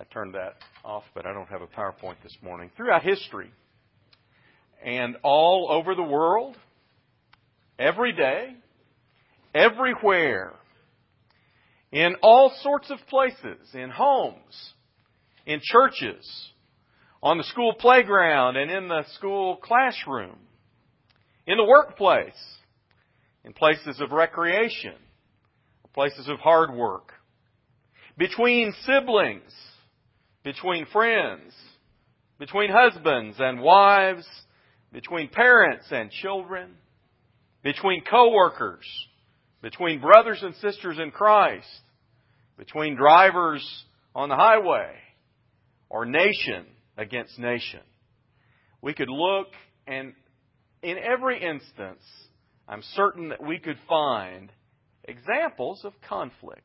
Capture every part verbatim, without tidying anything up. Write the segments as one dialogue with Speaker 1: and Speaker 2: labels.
Speaker 1: I turned that off, but I don't have a PowerPoint this morning. Throughout history and all over the world, every day, everywhere, in all sorts of places, in homes, in churches, on the school playground and in the school classroom, in the workplace, in places of recreation, places of hard work, between siblings, between friends, between husbands and wives, between parents and children, between co-workers, between brothers and sisters in Christ, between drivers on the highway, or nation against nation. We could look, and in every instance, I'm certain that we could find examples of conflict.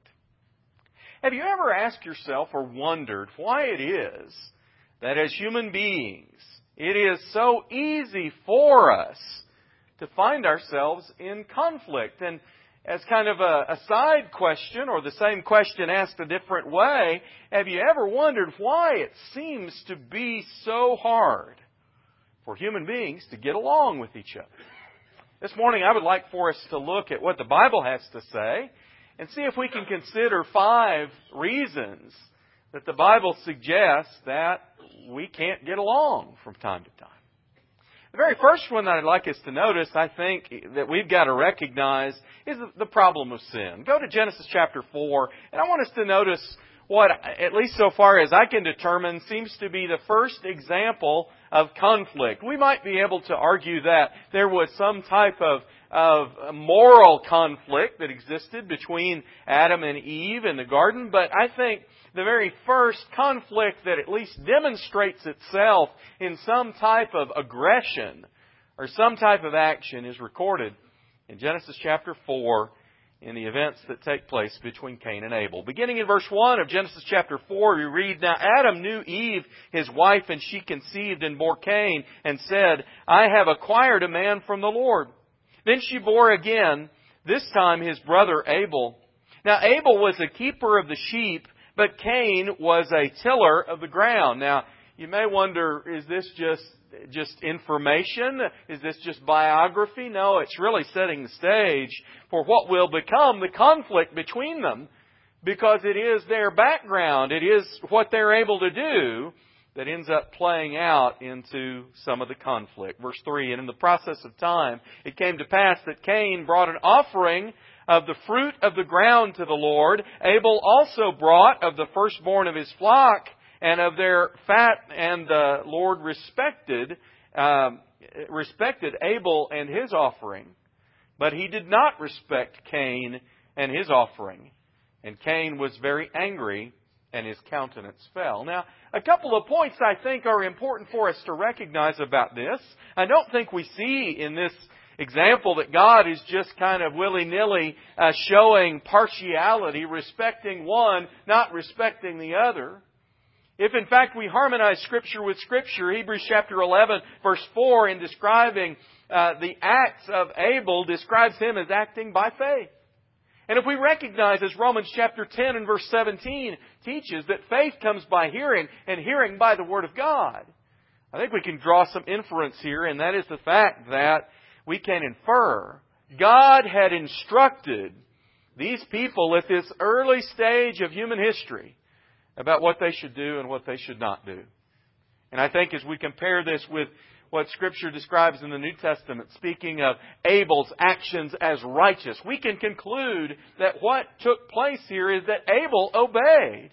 Speaker 1: Have you ever asked yourself or wondered why it is that as human beings, it is so easy for us to find ourselves in conflict? And as kind of a, a side question, or the same question asked a different way, have you ever wondered why it seems to be so hard for human beings to get along with each other? This morning I would like for us to look at what the Bible has to say and see if we can consider five reasons that the Bible suggests that we can't get along from time to time. The very first one that I'd like us to notice, I think, that we've got to recognize is the problem of sin. Go to Genesis chapter four, and I want us to notice what, at least so far as I can determine, seems to be the first example of conflict. We might be able to argue that there was some type of, of moral conflict that existed between Adam and Eve in the garden, but I think the very first conflict that at least demonstrates itself in some type of aggression or some type of action is recorded in Genesis chapter four in the events that take place between Cain and Abel. Beginning in verse one of Genesis chapter four, we read, "Now Adam knew Eve, his wife, and she conceived and bore Cain, and said, I have acquired a man from the Lord. Then she bore again, this time his brother Abel. Now Abel was a keeper of the sheep, but Cain was a tiller of the ground." Now, you may wonder, is this just just information? Is this just biography? No, it's really setting the stage for what will become the conflict between them, because it is their background, it is what they're able to do that ends up playing out into some of the conflict. Verse three, "And in the process of time, it came to pass that Cain brought an offering of the fruit of the ground to the Lord. Abel also brought of the firstborn of his flock and of their fat, and the Lord respected um, respected Abel and his offering. But he did not respect Cain and his offering. And Cain was very angry, and his countenance fell." Now, a couple of points I think are important for us to recognize about this. I don't think we see in this example that God is just kind of willy-nilly uh, showing partiality, respecting one, not respecting the other. If in fact we harmonize Scripture with Scripture, Hebrews chapter eleven verse four, in describing uh, the acts of Abel, describes him as acting by faith. And if we recognize, as Romans chapter ten and verse seventeen teaches, that faith comes by hearing, and hearing by the Word of God, I think we can draw some inference here, and that is the fact that we can infer God had instructed these people at this early stage of human history about what they should do and what they should not do. And I think as we compare this with what Scripture describes in the New Testament, speaking of Abel's actions as righteous, we can conclude that what took place here is that Abel obeyed.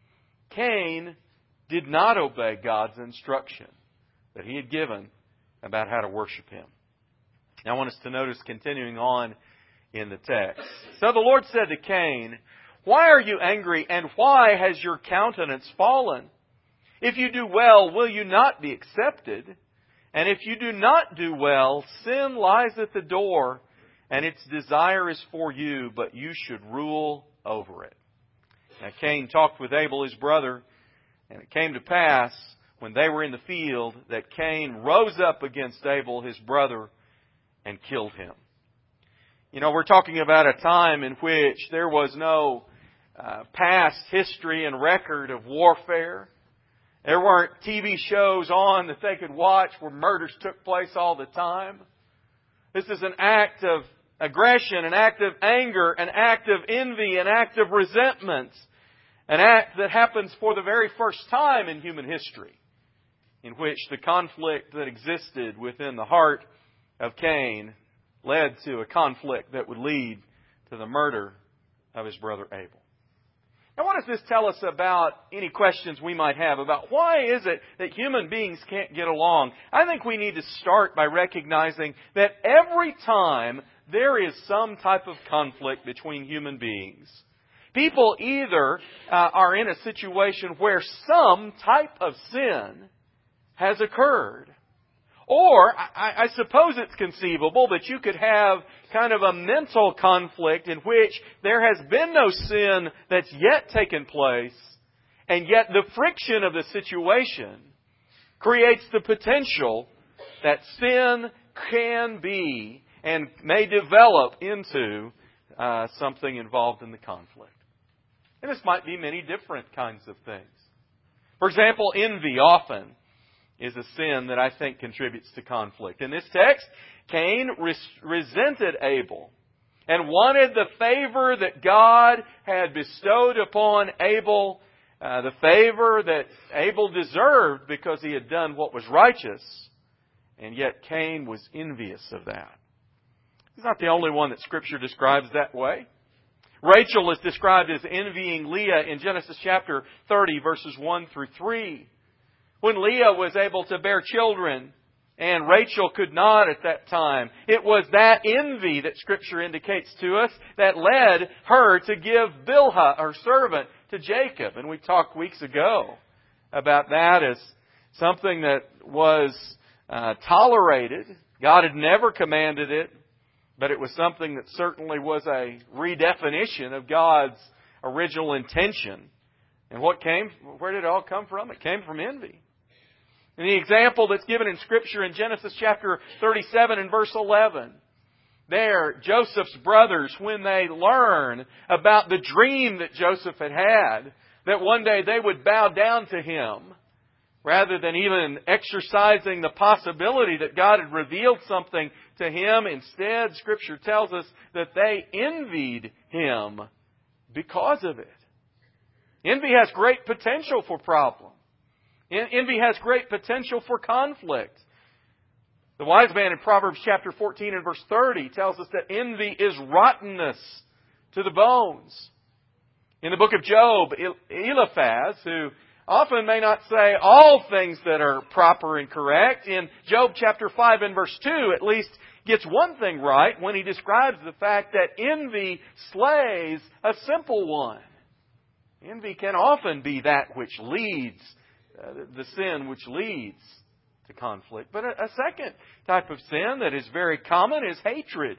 Speaker 1: Cain did not obey God's instruction that He had given about how to worship Him. Now I want us to notice, continuing on in the text. "So the Lord said to Cain, Why are you angry, and why has your countenance fallen? If you do well, will you not be accepted? And if you do not do well, sin lies at the door, and its desire is for you, but you should rule over it." Now Cain talked with Abel his brother, and it came to pass, when they were in the field, that Cain rose up against Abel his brother and killed him. You know, we're talking about a time in which there was no uh, past history and record of warfare. There weren't T V shows on that they could watch where murders took place all the time. This is an act of aggression, an act of anger, an act of envy, an act of resentment. An act that happens for the very first time in human history, in which the conflict that existed within the heart of Cain led to a conflict that would lead to the murder of his brother Abel. Now, what does this tell us about any questions we might have about why is it that human beings can't get along? I think we need to start by recognizing that every time there is some type of conflict between human beings, people either uh, are in a situation where some type of sin has occurred. Or, I, I suppose it's conceivable that you could have kind of a mental conflict in which there has been no sin that's yet taken place, and yet the friction of the situation creates the potential that sin can be and may develop into uh, something involved in the conflict. And this might be many different kinds of things. For example, envy often is a sin that I think contributes to conflict. In this text, Cain res- resented Abel and wanted the favor that God had bestowed upon Abel, uh, the favor that Abel deserved because he had done what was righteous. And yet Cain was envious of that. He's not the only one that Scripture describes that way. Rachel is described as envying Leah in Genesis chapter thirty, verses one through three. When Leah was able to bear children and Rachel could not at that time, it was that envy that Scripture indicates to us that led her to give Bilhah, her servant, to Jacob. And we talked weeks ago about that as something that was uh, tolerated. God had never commanded it. But it was something that certainly was a redefinition of God's original intention. And what came, where did it all come from? It came from envy. And the example that's given in Scripture in Genesis chapter thirty-seven and verse eleven. There, Joseph's brothers, when they learn about the dream that Joseph had had, that one day they would bow down to him, rather than even exercising the possibility that God had revealed something to him. Instead, Scripture tells us that they envied him because of it. Envy has great potential for problem. Envy has great potential for conflict. The wise man in Proverbs chapter fourteen and verse thirty tells us that envy is rottenness to the bones. In the book of Job, Eliphaz, who often may not say all things that are proper and correct, in Job chapter five and verse two at least gets one thing right when he describes the fact that envy slays a simple one. Envy can often be that which leads, uh, the sin which leads to conflict. But a, a second type of sin that is very common is hatred.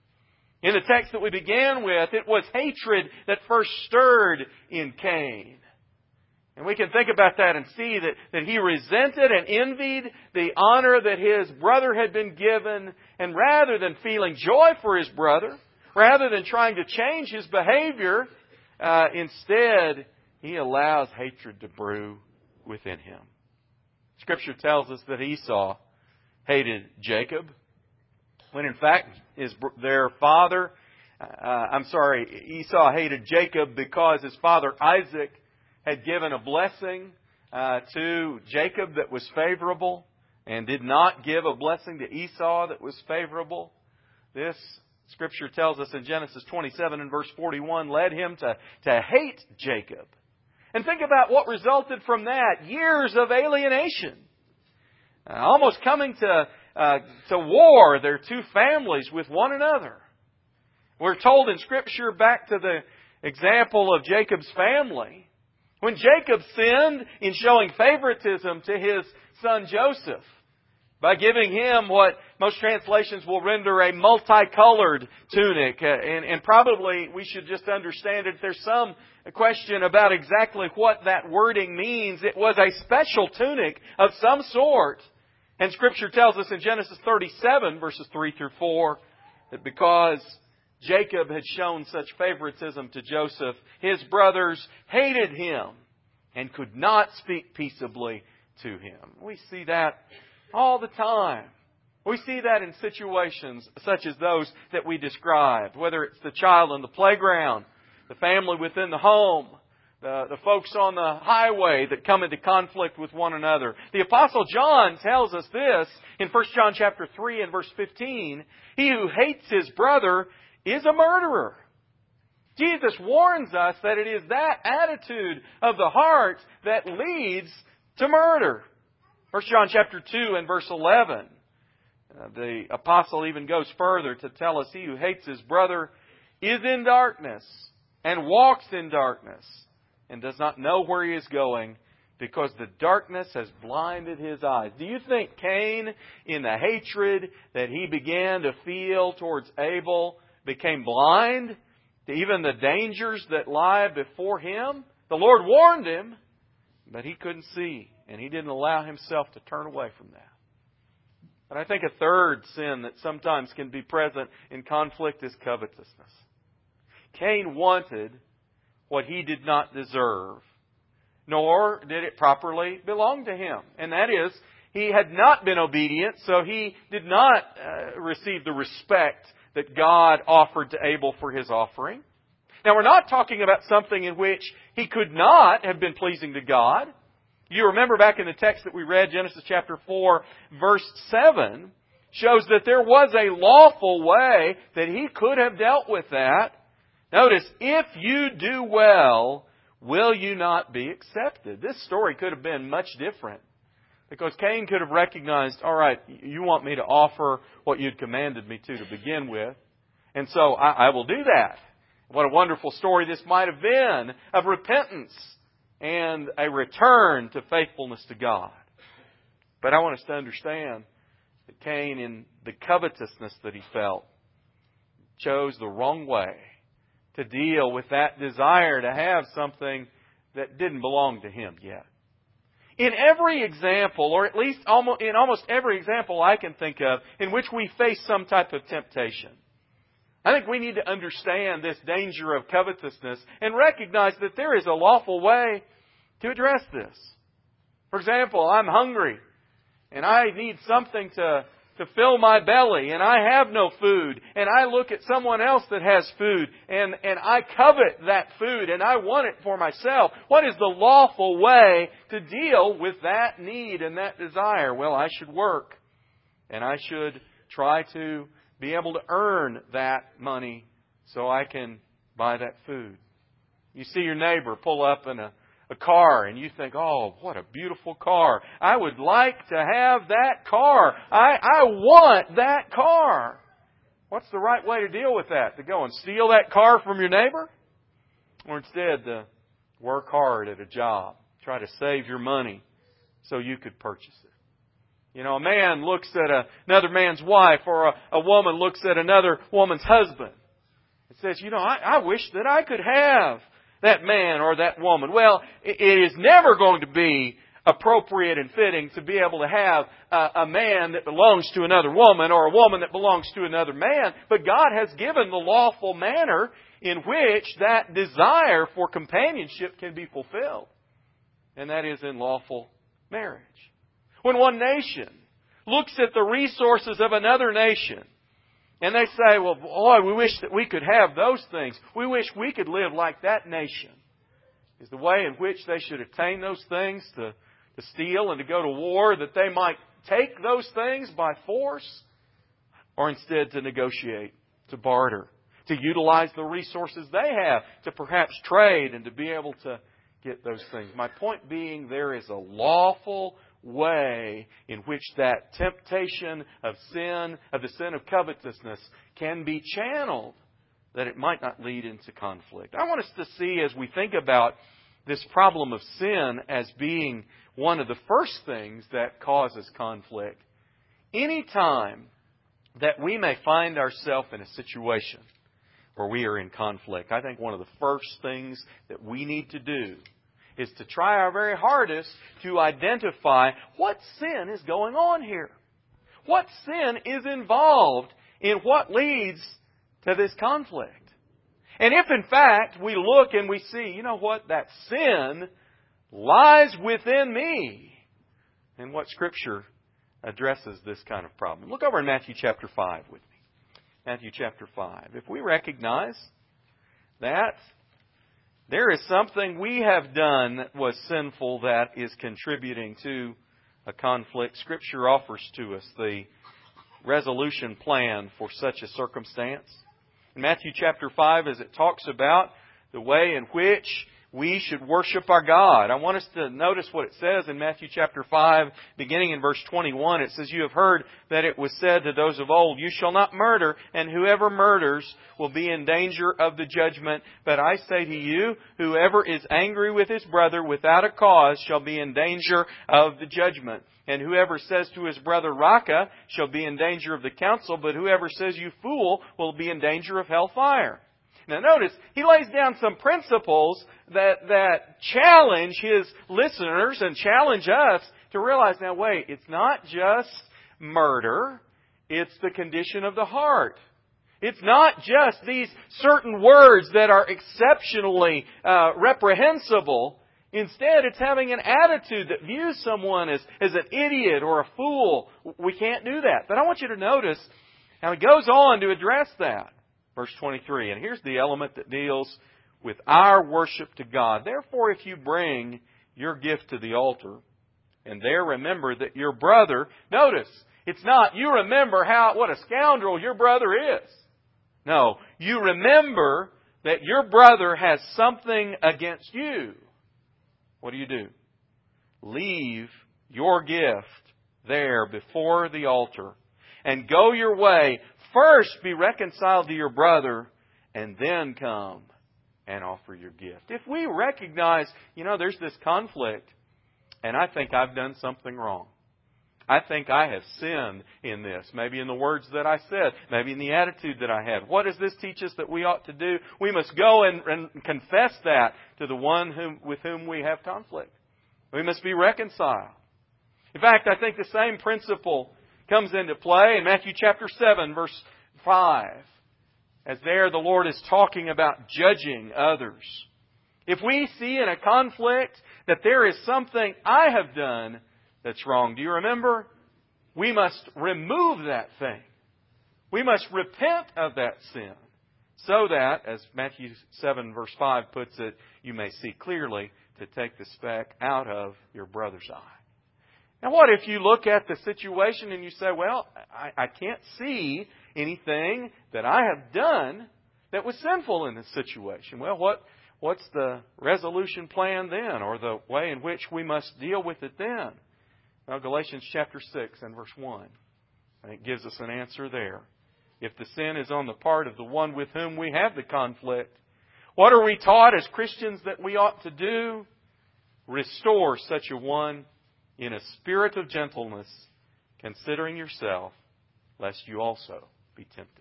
Speaker 1: In the text that we began with, it was hatred that first stirred in Cain. And we can think about that and see that, that he resented and envied the honor that his brother had been given. And rather than feeling joy for his brother, rather than trying to change his behavior, uh, instead he allows hatred to brew within him. Scripture tells us that Esau hated Jacob, when in fact his their father, uh, I'm sorry, Esau hated Jacob because his father Isaac had given a blessing uh, to Jacob that was favorable and did not give a blessing to Esau that was favorable. This, Scripture tells us in Genesis twenty-seven and verse forty-one, led him to, to hate Jacob. And think about what resulted from that. Years of alienation. Uh, almost coming to, uh, to war, their two families with one another. We're told in Scripture, back to the example of Jacob's family, when Jacob sinned in showing favoritism to his son Joseph by giving him what most translations will render a multicolored tunic. Uh, and, and probably we should just understand it. There's some question about exactly what that wording means. It was a special tunic of some sort. And Scripture tells us in Genesis thirty-seven, verses three through four, that because Jacob had shown such favoritism to Joseph, his brothers hated him and could not speak peaceably to him. We see that all the time. We see that in situations such as those that we described, whether it's the child on the playground, the family within the home, the, the folks on the highway that come into conflict with one another. The Apostle John tells us this in First John chapter three and verse fifteen. He who hates his brother is a murderer. Jesus warns us that it is that attitude of the heart that leads to murder. First John chapter two and verse eleven. Uh, the apostle even goes further to tell us, he who hates his brother is in darkness and walks in darkness and does not know where he is going because the darkness has blinded his eyes. Do you think Cain, in the hatred that he began to feel towards Abel, became blind to even the dangers that lie before him? The Lord warned him, but he couldn't see, and he didn't allow himself to turn away from that. But I think a third sin that sometimes can be present in conflict is covetousness. Cain wanted what he did not deserve, nor did it properly belong to him. And that is, he had not been obedient, so he did not uh, receive the respect that God offered to Abel for his offering. Now, we're not talking about something in which he could not have been pleasing to God. You remember back in the text that we read, Genesis chapter four, verse seven, shows that there was a lawful way that he could have dealt with that. Notice, if you do well, will you not be accepted? This story could have been much different. Because Cain could have recognized, all right, you want me to offer what you'd commanded me to to begin with. And so I, I will do that. What a wonderful story this might have been of repentance and a return to faithfulness to God. But I want us to understand that Cain, in the covetousness that he felt, chose the wrong way to deal with that desire to have something that didn't belong to him yet. In every example, or at least almost, in almost every example I can think of, in which we face some type of temptation, I think we need to understand this danger of covetousness and recognize that there is a lawful way to address this. For example, I'm hungry and I need something to, to fill my belly and I have no food and I look at someone else that has food and, and I covet that food and I want it for myself. What is the lawful way to deal with that need and that desire? Well, I should work and I should try to be able to earn that money so I can buy that food. You see your neighbor pull up in a, a car and you think, oh, what a beautiful car. I would like to have that car. I, I want that car. What's the right way to deal with that? To go and steal that car from your neighbor? Or instead to work hard at a job. Try to save your money so you could purchase it. You know, a man looks at a, another man's wife, or a, a woman looks at another woman's husband and says, you know, I, I wish that I could have that man or that woman. Well, it, it is never going to be appropriate and fitting to be able to have a, a man that belongs to another woman or a woman that belongs to another man. But God has given the lawful manner in which that desire for companionship can be fulfilled. And that is in lawful marriage. When one nation looks at the resources of another nation and they say, well, boy, we wish that we could have those things. We wish we could live like that nation. Is the way in which they should attain those things to, to steal and to go to war, that they might take those things by force, or instead to negotiate, to barter, to utilize the resources they have, to perhaps trade and to be able to get those things. My point being, there is a lawful way in which that temptation of sin, of the sin of covetousness, can be channeled, that it might not lead into conflict. I want us to see, as we think about this problem of sin as being one of the first things that causes conflict, any time that we may find ourselves in a situation where we are in conflict, I think one of the first things that we need to do is to try our very hardest to identify what sin is going on here. What sin is involved in what leads to this conflict. And if in fact we look and we see, you know what, that sin lies within me, and what Scripture addresses this kind of problem. Look over in Matthew chapter five with me. Matthew chapter five. If we recognize that there is something we have done that was sinful that is contributing to a conflict, Scripture offers to us the resolution plan for such a circumstance. In Matthew chapter five, as it talks about the way in which we should worship our God, I want us to notice what it says in Matthew chapter five, beginning in verse twenty-one. It says, "You have heard that it was said to those of old, 'You shall not murder, and whoever murders will be in danger of the judgment. But I say to you, whoever is angry with his brother without a cause shall be in danger of the judgment. And whoever says to his brother, Raca, shall be in danger of the council, but whoever says, you fool, will be in danger of hellfire.'" Now notice, he lays down some principles that, that challenge his listeners and challenge us to realize, now wait, it's not just murder, it's the condition of the heart. It's not just these certain words that are exceptionally uh, reprehensible. Instead, it's having an attitude that views someone as, as an idiot or a fool. We can't do that. But I want you to notice how he goes on to address that. Verse twenty-three, and here's the element that deals with our worship to God. "Therefore, if you bring your gift to the altar, and there remember that your brother," notice, it's not, you remember how what a scoundrel your brother is. No, you remember that your brother has something against you. What do you do? Leave your gift there before the altar and go your way. First be reconciled to your brother and then come and offer your gift. If we recognize, you know, there's this conflict and I think I've done something wrong. I think I have sinned in this. Maybe in the words that I said. Maybe in the attitude that I had. What does this teach us that we ought to do? We must go and, and confess that to the one whom, with whom we have conflict. We must be reconciled. In fact, I think the same principle comes into play in Matthew chapter seven, verse five. As there the Lord is talking about judging others. If we see in a conflict that there is something I have done that's wrong, do you remember? We must remove that thing. We must repent of that sin. So that, as Matthew seven verse five puts it, you may see clearly to take the speck out of your brother's eye. Now what if you look at the situation and you say, well, I, I can't see anything that I have done that was sinful in this situation. Well, what what's the resolution plan then, or the way in which we must deal with it then? Well, Galatians chapter six and verse one, I think gives us an answer there. If the sin is on the part of the one with whom we have the conflict, what are we taught as Christians that we ought to do? Restore such a one in a spirit of gentleness, considering yourself, lest you also be tempted.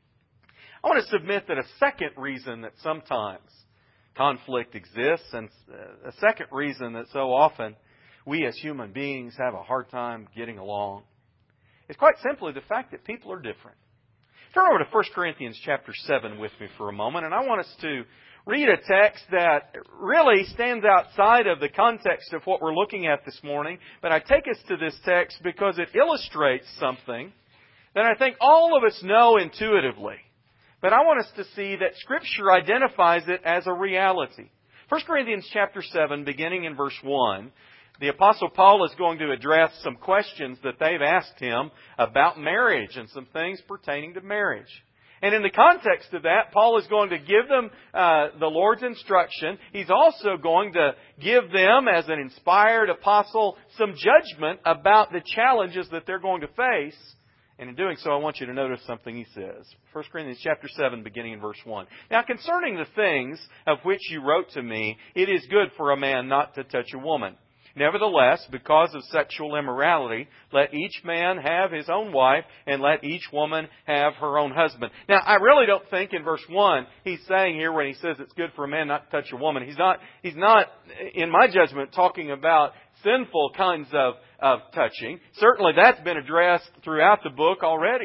Speaker 1: I want to submit that a second reason that sometimes conflict exists, and a second reason that so often we as human beings have a hard time getting along, is quite simply the fact that people are different. Turn over to First Corinthians chapter seven with me for a moment, and I want us to read a text that really stands outside of the context of what we're looking at this morning. But I take us to this text because it illustrates something that I think all of us know intuitively. But I want us to see that Scripture identifies it as a reality. First Corinthians chapter seven, beginning in verse one, the Apostle Paul is going to address some questions that they've asked him about marriage and some things pertaining to marriage. And in the context of that, Paul is going to give them uh, the Lord's instruction. He's also going to give them, as an inspired apostle, some judgment about the challenges that they're going to face. And in doing so, I want you to notice something he says. First Corinthians chapter seven, beginning in verse one. "Now concerning the things of which you wrote to me, it is good for a man not to touch a woman. Nevertheless, because of sexual immorality, let each man have his own wife, and let each woman have her own husband." Now, I really don't think in verse one he's saying here when he says it's good for a man not to touch a woman, he's not, he's not, in my judgment, talking about sinful kinds of, of touching. Certainly that's been addressed throughout the book already.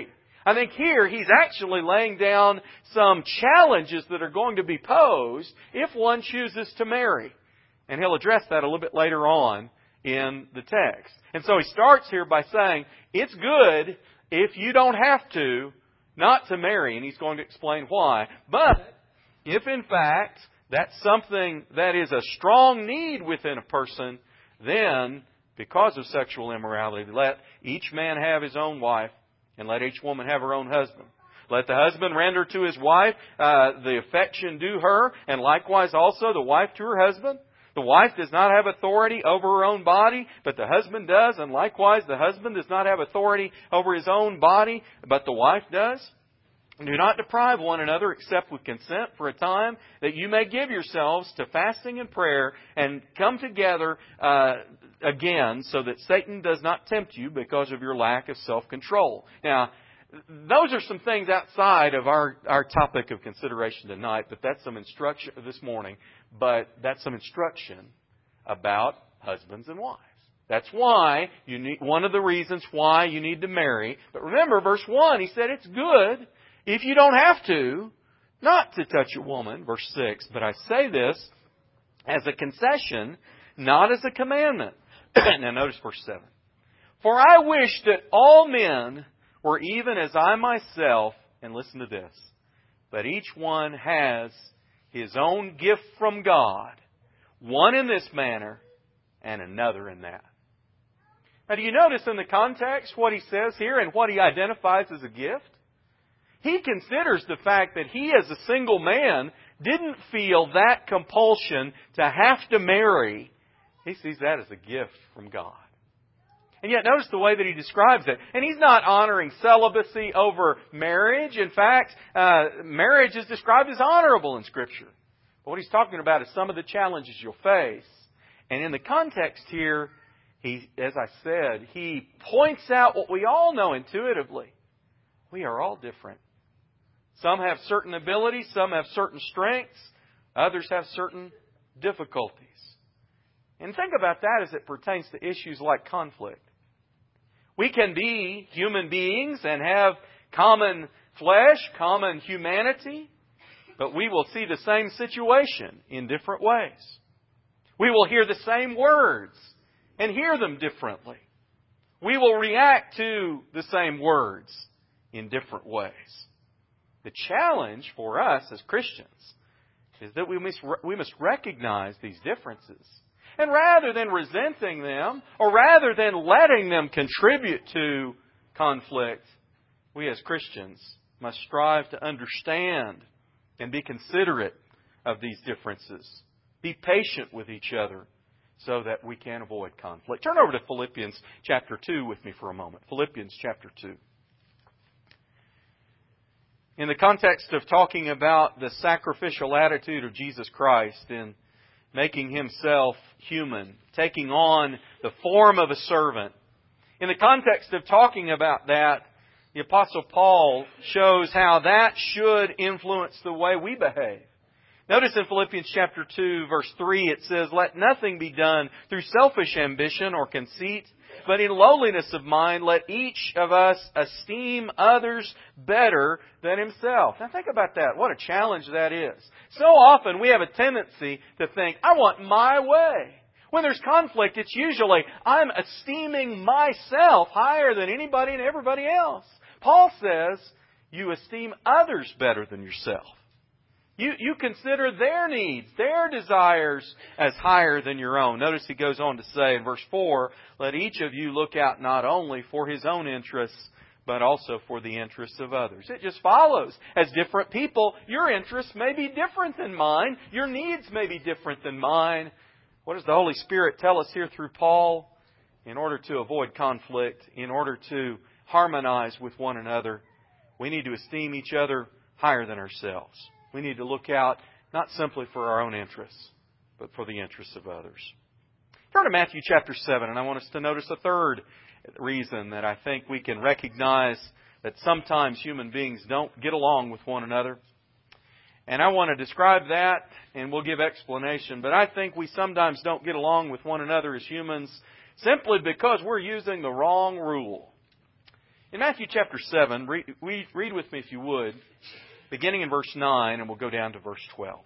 Speaker 1: I think here he's actually laying down some challenges that are going to be posed if one chooses to marry. And he'll address that a little bit later on in the text. And so he starts here by saying, it's good if you don't have to, not to marry. And he's going to explain why. But if in fact that's something that is a strong need within a person, then because of sexual immorality, let each man have his own wife, and let each woman have her own husband. Let the husband render to his wife uh, the affection due her, and likewise also the wife to her husband. The wife does not have authority over her own body, but the husband does, and likewise the husband does not have authority over his own body, but the wife does. Do not deprive one another except with consent for a time, that you may give yourselves to fasting and prayer and come together uh, again, so that Satan does not tempt you because of your lack of self-control. Now, those are some things outside of our, our topic of consideration tonight, but that's some instruction this morning. But that's some instruction about husbands and wives. That's why you need, one of the reasons why you need to marry. But remember, verse one, he said it's good if you don't have to, not to touch a woman. Verse six, but I say this as a concession, not as a commandment. Now notice verse seven. For I wish that all men were even as I myself, and listen to this, but each one has his own gift from God, one in this manner and another in that. Now do you notice in the context what he says here and what he identifies as a gift? He considers the fact that he as a single man didn't feel that compulsion to have to marry. He sees that as a gift from God. And yet notice the way that he describes it. And he's not honoring celibacy over marriage. In fact, uh, marriage is described as honorable in Scripture. But what he's talking about is some of the challenges you'll face. And in the context here, he, as I said, he points out what we all know intuitively. We are all different. Some have certain abilities, some have certain strengths, others have certain difficulties. And think about that as it pertains to issues like conflict. We can be human beings and have common flesh, common humanity, but we will see the same situation in different ways. We will hear the same words and hear them differently. We will react to the same words in different ways. The challenge for us as Christians is that we must, we must recognize these differences. And rather than resenting them, or rather than letting them contribute to conflict, we as Christians must strive to understand and be considerate of these differences. Be patient with each other so that we can avoid conflict. Turn over to Philippians chapter two with me for a moment. Philippians chapter two. In the context of talking about the sacrificial attitude of Jesus Christ in making Himself human, taking on the form of a servant. In the context of talking about that, the Apostle Paul shows how that should influence the way we behave. Notice in Philippians chapter two, verse three, it says, "Let nothing be done through selfish ambition or conceit, but in lowliness of mind, let each of us esteem others better than himself." Now think about that. What a challenge that is. So often we have a tendency to think, I want my way. When there's conflict, it's usually, I'm esteeming myself higher than anybody and everybody else. Paul says, you esteem others better than yourself. You, you consider their needs, their desires as higher than your own. Notice he goes on to say in verse four, "Let each of you look out not only for his own interests, but also for the interests of others." It just follows. As different people, your interests may be different than mine. Your needs may be different than mine. What does the Holy Spirit tell us here through Paul? In order to avoid conflict, in order to harmonize with one another, we need to esteem each other higher than ourselves. We need to look out not simply for our own interests, but for the interests of others. Turn to Matthew chapter seven, and I want us to notice a third reason that I think we can recognize that sometimes human beings don't get along with one another. And I want to describe that, and we'll give explanation. But I think we sometimes don't get along with one another as humans simply because we're using the wrong rule. In Matthew chapter seven, read, read, read with me if you would, beginning in verse nine, and we'll go down to verse twelve.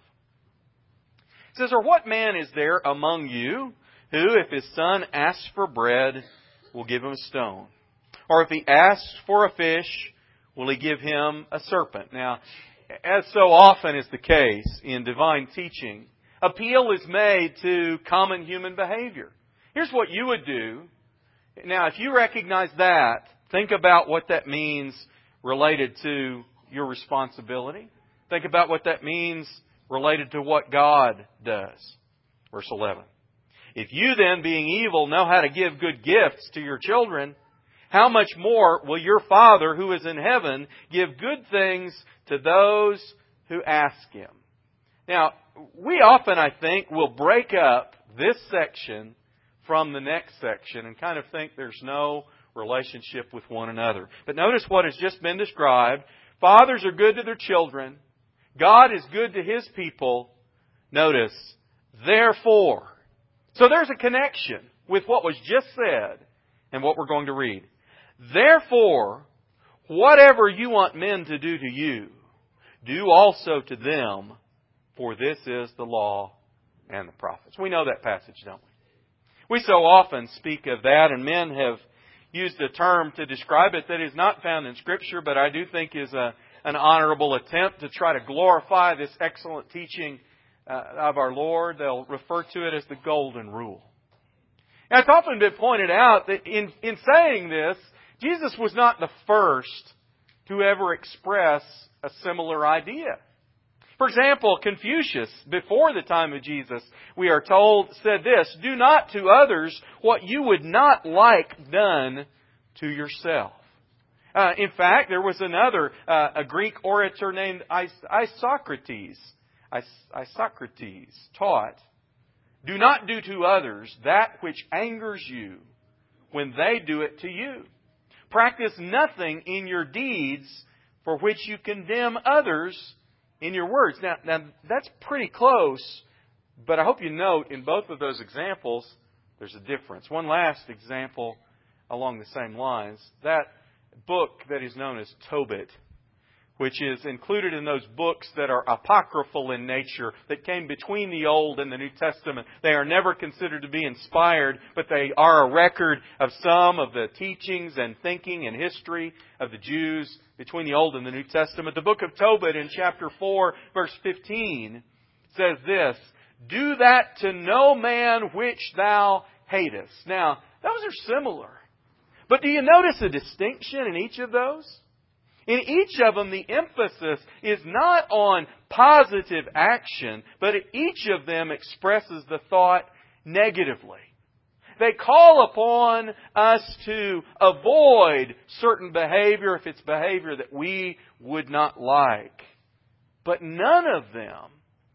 Speaker 1: It says, "Or what man is there among you who, if his son asks for bread, will give him a stone? Or if he asks for a fish, will he give him a serpent?" Now, as so often is the case in divine teaching, appeal is made to common human behavior. Here's what you would do. Now, if you recognize that, think about what that means related to your responsibility. Think about what that means related to what God does. Verse eleven. "If you then, being evil, know how to give good gifts to your children, how much more will your Father who is in heaven give good things to those who ask Him?" Now, we often, I think, will break up this section from the next section and kind of think there's no relationship with one another. But notice what has just been described. Fathers are good to their children. God is good to His people. Notice, therefore. So there's a connection with what was just said and what we're going to read. "Therefore, whatever you want men to do to you, do also to them, for this is the law and the prophets." We know that passage, don't we? We so often speak of that, and men have used a term to describe it that is not found in Scripture, but I do think is a, an honorable attempt to try to glorify this excellent teaching uh, of our Lord. They'll refer to it as the Golden Rule. Now, it's often been pointed out that in, in saying this, Jesus was not the first to ever express a similar idea. For example, Confucius, before the time of Jesus, we are told, said this, "Do not to others what you would not like done to yourself." Uh, in fact, there was another, uh, a Greek orator named Isocrates, Isocrates taught, "Do not do to others that which angers you when they do it to you. Practice nothing in your deeds for which you condemn others in your words." Now, now, that's pretty close, but I hope you note in both of those examples, there's a difference. One last example along the same lines. That book that is known as Tobit, which is included in those books that are apocryphal in nature, that came between the Old and the New Testament. They are never considered to be inspired, but they are a record of some of the teachings and thinking and history of the Jews between the Old and the New Testament. The book of Tobit in chapter four, verse fifteen, says this, "Do that to no man which thou hatest." Now, those are similar. But do you notice a distinction in each of those? In each of them, the emphasis is not on positive action, but each of them expresses the thought negatively. They call upon us to avoid certain behavior if it's behavior that we would not like. But none of them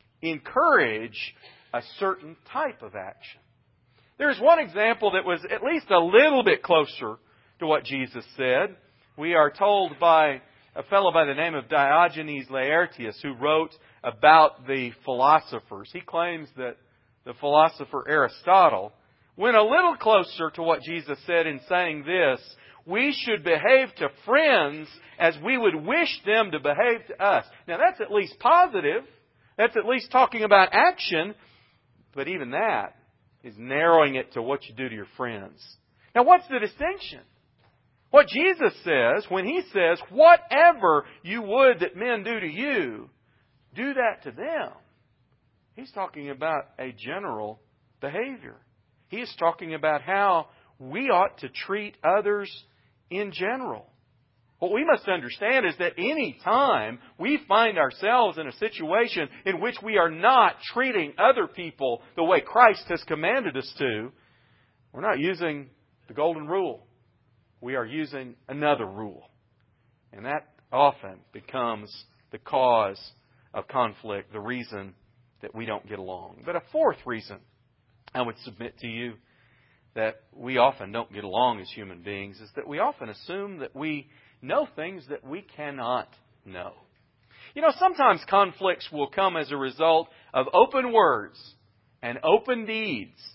Speaker 1: encourage a certain type of action. There's one example that was at least a little bit closer to what Jesus said. We are told by a fellow by the name of Diogenes Laertius, who wrote about the philosophers. He claims that the philosopher Aristotle went a little closer to what Jesus said in saying this, "We should behave to friends as we would wish them to behave to us." Now that's at least positive. That's at least talking about action. But even that is narrowing it to what you do to your friends. Now what's the distinction? What Jesus says when He says, "Whatever you would that men do to you, do that to them," He's talking about a general behavior. He is talking about how we ought to treat others in general. What we must understand is that any time we find ourselves in a situation in which we are not treating other people the way Christ has commanded us to, we're not using the Golden Rule. We are using another rule. And that often becomes the cause of conflict, the reason that we don't get along. But a fourth reason I would submit to you that we often don't get along as human beings is that we often assume that we know things that we cannot know. You know, sometimes conflicts will come as a result of open words and open deeds.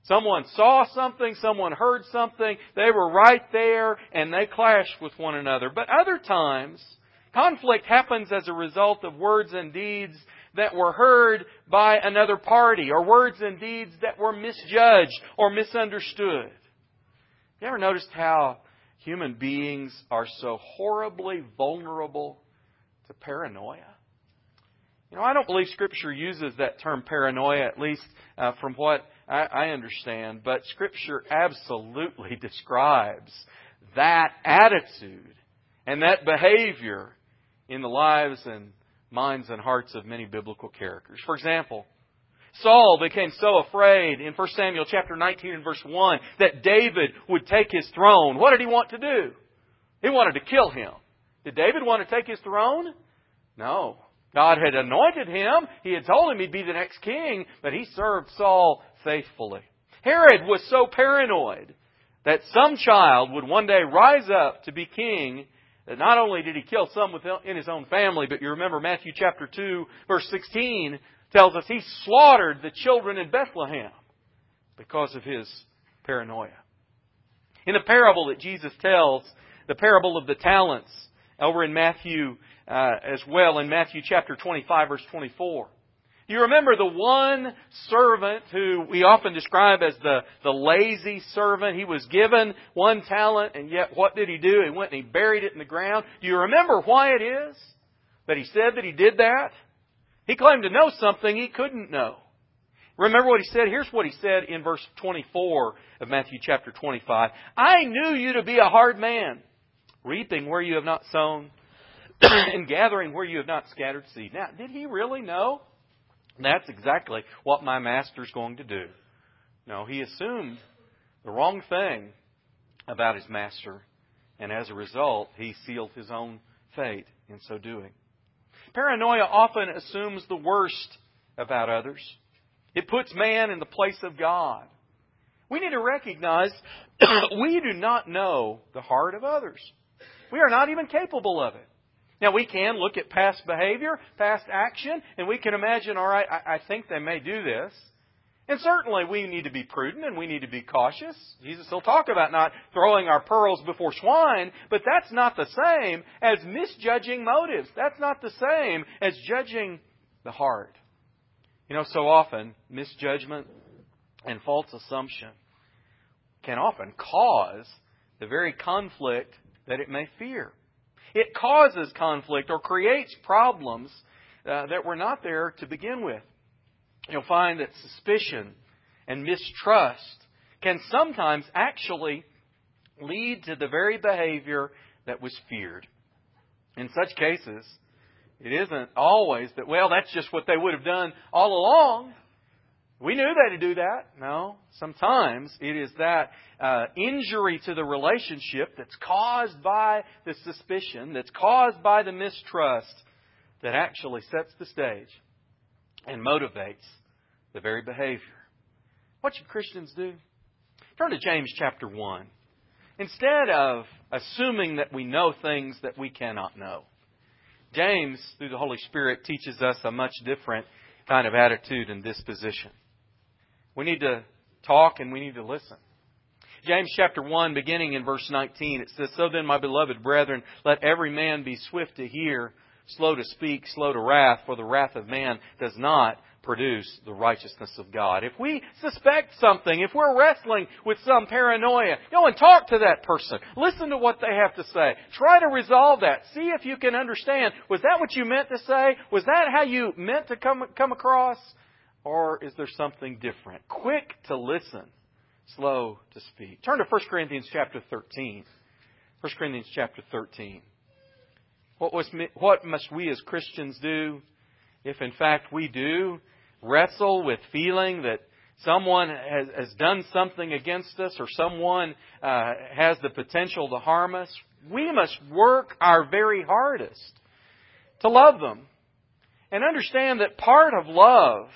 Speaker 1: Someone saw something, someone heard something, they were right there and they clashed with one another. But other times, conflict happens as a result of words and deeds that were heard by another party, or words and deeds that were misjudged or misunderstood. You ever noticed how human beings are so horribly vulnerable to paranoia? You know, I don't believe Scripture uses that term paranoia, at least uh, from what I, I understand. But Scripture absolutely describes that attitude and that behavior in the lives and minds and hearts of many biblical characters. For example, Saul became so afraid in First Samuel chapter nineteen and verse one that David would take his throne. What did he want to do? He wanted to kill him. Did David want to take his throne? No. God had anointed him. He had told him he'd be the next king, but he served Saul faithfully. Herod was so paranoid that some child would one day rise up to be king, that not only did he kill some within his own family, but you remember Matthew chapter two, verse sixteen tells us he slaughtered the children in Bethlehem because of his paranoia. In the parable that Jesus tells, the parable of the talents, over in Matthew uh, as well, in Matthew chapter twenty-five, verse twenty-four. You remember the one servant who we often describe as the, the lazy servant. He was given one talent, and yet what did he do? He went and he buried it in the ground. Do you remember why it is that he said that he did that? He claimed to know something he couldn't know. Remember what he said? Here's what he said in verse twenty-four of Matthew chapter twenty-five. I knew you to be a hard man, reaping where you have not sown, and gathering where you have not scattered seed. Now, did he really know? That's exactly what my master's going to do. No, he assumed the wrong thing about his master, and as a result, he sealed his own fate in so doing. Paranoia often assumes the worst about others. It puts man in the place of God. We need to recognize we do not know the heart of others. We are not even capable of it. Now, we can look at past behavior, past action, and we can imagine, all right, I, I think they may do this. And certainly we need to be prudent and we need to be cautious. Jesus will talk about not throwing our pearls before swine, but that's not the same as misjudging motives. That's not the same as judging the heart. You know, so often misjudgment and false assumption can often cause the very conflict that it may fear. It causes conflict or creates problems uh, that were not there to begin with. You'll find that suspicion and mistrust can sometimes actually lead to the very behavior that was feared. In such cases, it isn't always that, well, that's just what they would have done all along. We knew they'd do that. No, sometimes it is that uh, injury to the relationship that's caused by the suspicion, that's caused by the mistrust, that actually sets the stage and motivates the very behavior. What should Christians do? Turn to James chapter one. Instead of assuming that we know things that we cannot know, James, through the Holy Spirit, teaches us a much different kind of attitude and disposition. We need to talk and we need to listen. James chapter one, beginning in verse nineteen, it says, So then, my beloved brethren, let every man be swift to hear, slow to speak, slow to wrath, for the wrath of man does not produce the righteousness of God. If we suspect something, if we're wrestling with some paranoia, go and talk to that person. Listen to what they have to say. Try to resolve that. See if you can understand. Was that what you meant to say? Was that how you meant to come, come across? Or is there something different? Quick to listen, slow to speak. Turn to First Corinthians chapter thirteen. First Corinthians chapter thirteen. What, was, what must we as Christians do if in fact we do wrestle with feeling that someone has, has done something against us or someone uh, has the potential to harm us? We must work our very hardest to love them and understand that part of love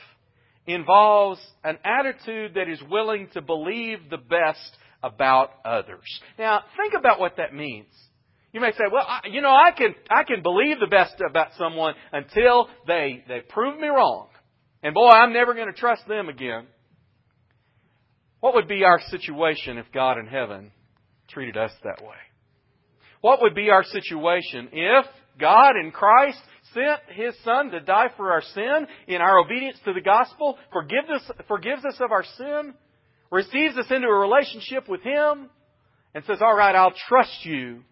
Speaker 1: involves an attitude that is willing to believe the best about others. Now, think about what that means. You may say, well, I, you know, I can I can believe the best about someone until they, they prove me wrong. And boy, I'm never going to trust them again. What would be our situation if God in heaven treated us that way? What would be our situation if God in Christ sent His Son to die for our sin in our obedience to the gospel, forgives us, forgives us of our sin, receives us into a relationship with Him, and says, all right, I'll trust you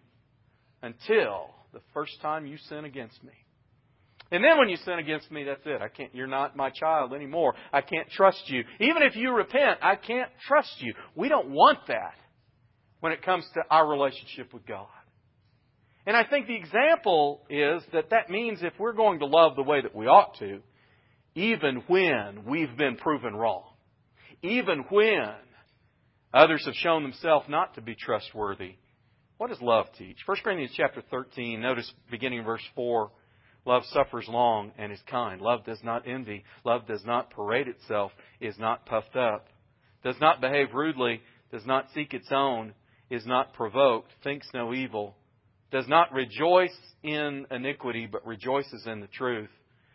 Speaker 1: until the first time you sin against me. And then when you sin against me, that's it. I can't, you're not my child anymore. I can't trust you. Even if you repent, I can't trust you. We don't want that when it comes to our relationship with God. And I think the example is that that means if we're going to love the way that we ought to, even when we've been proven wrong, even when others have shown themselves not to be trustworthy, what does love teach? First Corinthians chapter thirteen, notice beginning in verse four, love suffers long and is kind. Love does not envy. Love does not parade itself, is not puffed up, does not behave rudely, does not seek its own, is not provoked, thinks no evil, does not rejoice in iniquity, but rejoices in the truth,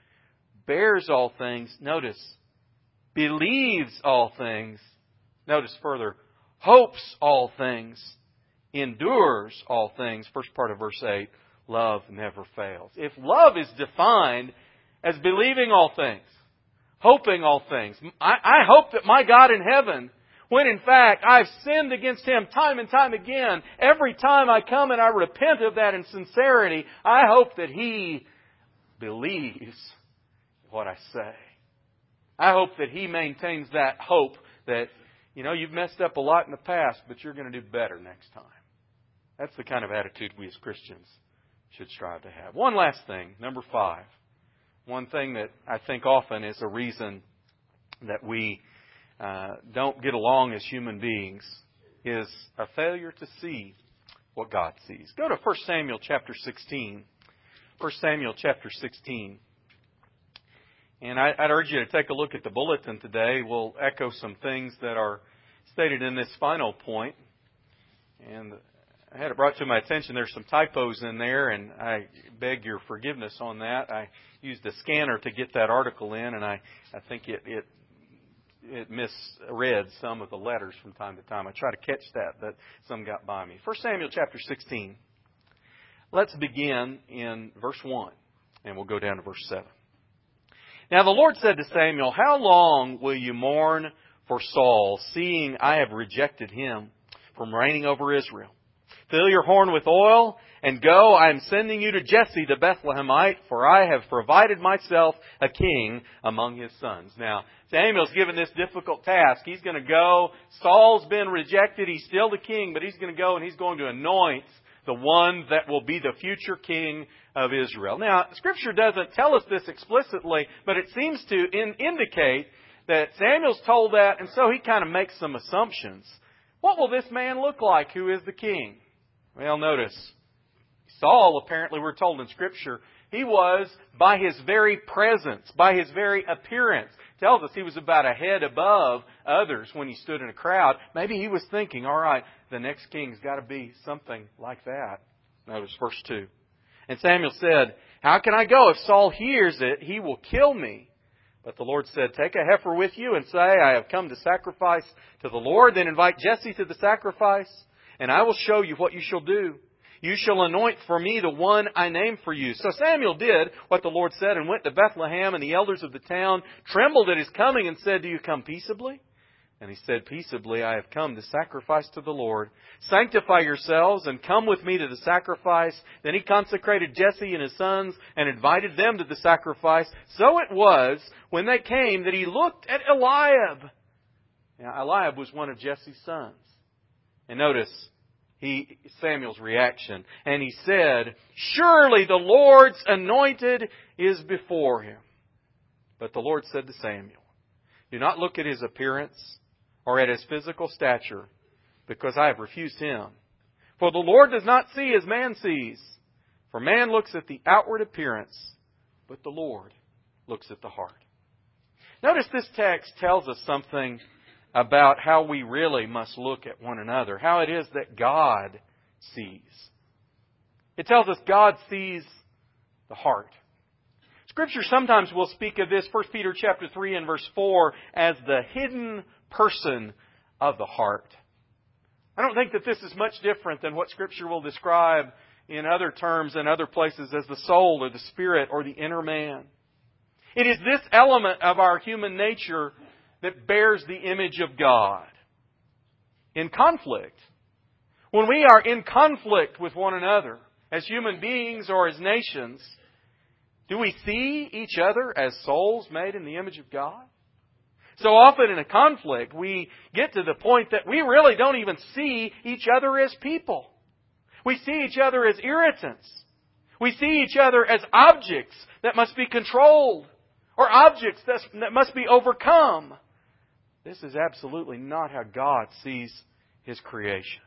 Speaker 1: bears all things, notice, believes all things, notice further, hopes all things, endures all things. First part of verse eight, love never fails. If love is defined as believing all things, hoping all things, I, I hope that my God in heaven, when in fact I've sinned against Him time and time again, every time I come and I repent of that in sincerity, I hope that He believes what I say. I hope that He maintains that hope that, you know, you've messed up a lot in the past, but you're going to do better next time. That's the kind of attitude we as Christians should strive to have. One last thing, number five. One thing that I think often is a reason that we uh, don't get along as human beings is a failure to see what God sees. Go to First Samuel chapter sixteen. First Samuel chapter sixteen. And I, I'd urge you to take a look at the bulletin today. We'll echo some things that are stated in this final point. And I had it brought to my attention there's some typos in there, and I beg your forgiveness on that. I used a scanner to get that article in, and I, I think it, it it misread some of the letters from time to time. I try to catch that, but some got by me. First Samuel chapter sixteen. Let's begin in verse one, and we'll go down to verse seven. Now the Lord said to Samuel, how long will you mourn for Saul, seeing I have rejected him from reigning over Israel? Fill your horn with oil, and go, I am sending you to Jesse the Bethlehemite, for I have provided myself a king among his sons. Now, Samuel's given this difficult task. He's going to go. Saul's been rejected. He's still the king, but he's going to go and he's going to anoint the one that will be the future king of Israel. Now, Scripture doesn't tell us this explicitly, but it seems to in, indicate that Samuel's told that, and so he kind of makes some assumptions. What will this man look like who is the king? Well, notice, Saul, apparently we're told in Scripture, he was, by his very presence, by his very appearance, tells us he was about a head above others when he stood in a crowd. Maybe he was thinking, all right, the next king's got to be something like that. Notice verse two. And Samuel said, how can I go? If Saul hears it, he will kill me. But the Lord said, take a heifer with you and say, I have come to sacrifice to the Lord. Then invite Jesse to the sacrifice, and I will show you what you shall do. You shall anoint for me the one I name for you. So Samuel did what the Lord said and went to Bethlehem, and the elders of the town trembled at his coming and said, do you come peaceably? And he said, peaceably, I have come to sacrifice to the Lord. Sanctify yourselves and come with me to the sacrifice. Then he consecrated Jesse and his sons and invited them to the sacrifice. So it was, when they came, that he looked at Eliab. Now, Eliab was one of Jesse's sons. And notice he Samuel's reaction. And he said, surely the Lord's anointed is before him. But the Lord said to Samuel, do not look at his appearance or at his physical stature, because I have refused him. For the Lord does not see as man sees. For man looks at the outward appearance, but the Lord looks at the heart. Notice this text tells us something about how we really must look at one another, how it is that God sees. It tells us God sees the heart. Scripture sometimes will speak of this, First Peter chapter three and verse four, as the hidden person of the heart. I don't think that this is much different than what Scripture will describe in other terms and other places as the soul or the spirit or the inner man. It is this element of our human nature that bears the image of God. In conflict, when we are in conflict with one another, as human beings or as nations, do we see each other as souls made in the image of God? So often in a conflict, we get to the point that we really don't even see each other as people. We see each other as irritants. We see each other as objects that must be controlled or objects that must be overcome. This is absolutely not how God sees His creation.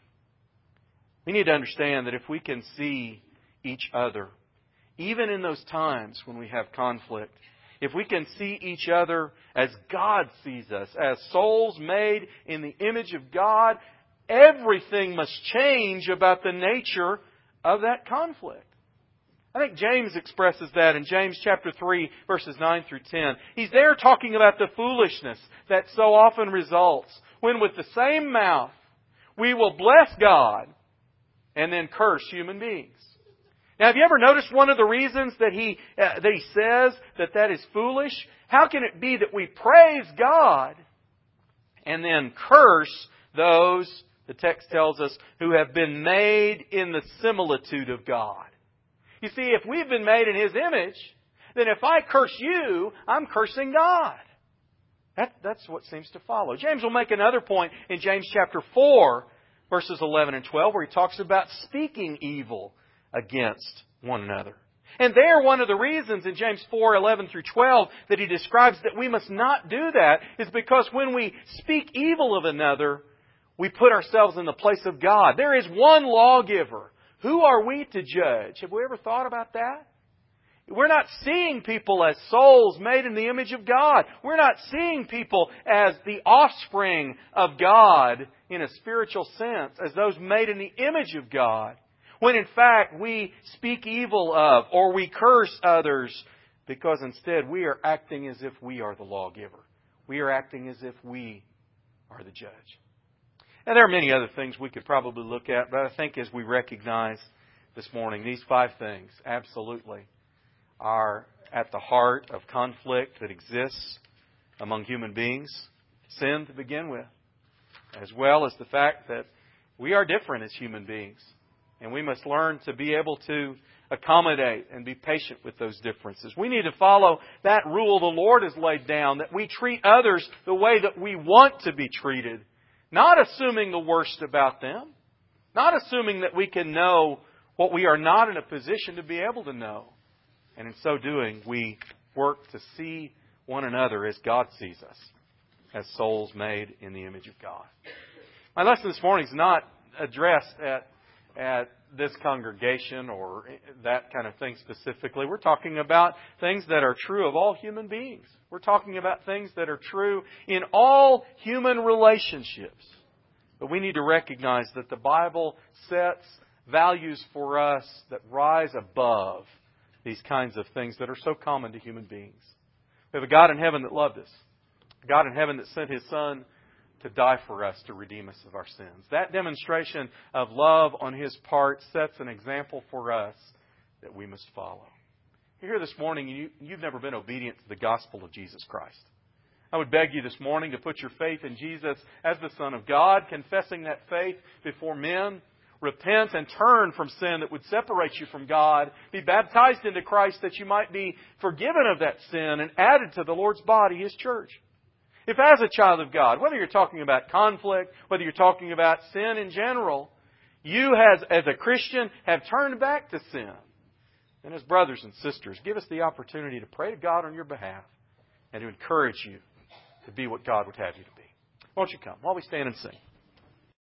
Speaker 1: We need to understand that if we can see each other, even in those times when we have conflict, if we can see each other as God sees us, as souls made in the image of God, everything must change about the nature of that conflict. I think James expresses that in James chapter three, verses nine through ten. He's there talking about the foolishness that so often results when with the same mouth we will bless God and then curse human beings. Now, have you ever noticed one of the reasons that he uh, that he says that that is foolish? How can it be that we praise God and then curse those, the text tells us, who have been made in the similitude of God? You see, if we've been made in His image, then if I curse you, I'm cursing God. That, that's what seems to follow. James will make another point in James chapter four, verses eleven and twelve, where he talks about speaking evil against one another. And there, one of the reasons in James four, eleven through twelve that he describes that we must not do that is because when we speak evil of another, we put ourselves in the place of God. There is one lawgiver. Who are we to judge? Have we ever thought about that? We're not seeing people as souls made in the image of God. We're not seeing people as the offspring of God in a spiritual sense, as those made in the image of God. When in fact we speak evil of or we curse others because instead we are acting as if we are the lawgiver. We are acting as if we are the judge. And there are many other things we could probably look at, but I think as we recognize this morning, these five things absolutely are at the heart of conflict that exists among human beings. Sin to begin with, as well as the fact that we are different as human beings. And we must learn to be able to accommodate and be patient with those differences. We need to follow that rule the Lord has laid down, that we treat others the way that we want to be treated. Not assuming the worst about them. Not assuming that we can know what we are not in a position to be able to know. And in so doing, we work to see one another as God sees us, as souls made in the image of God. My lesson this morning is not addressed at at this congregation or that kind of thing specifically. We're talking about things that are true of all human beings. We're talking about things that are true in all human relationships. But we need to recognize that the Bible sets values for us that rise above these kinds of things that are so common to human beings. We have a God in heaven that loved us. A God in heaven that sent His Son to die for us, to redeem us of our sins. That demonstration of love on His part sets an example for us that we must follow. You're here this morning and you, you've never been obedient to the gospel of Jesus Christ. I would beg you this morning to put your faith in Jesus as the Son of God, confessing that faith before men. Repent and turn from sin that would separate you from God. Be baptized into Christ that you might be forgiven of that sin and added to the Lord's body, His church. If as a child of God, whether you're talking about conflict, whether you're talking about sin in general, you as, as a Christian have turned back to sin, then as brothers and sisters, give us the opportunity to pray to God on your behalf and to encourage you to be what God would have you to be. Won't you come while we stand and sing?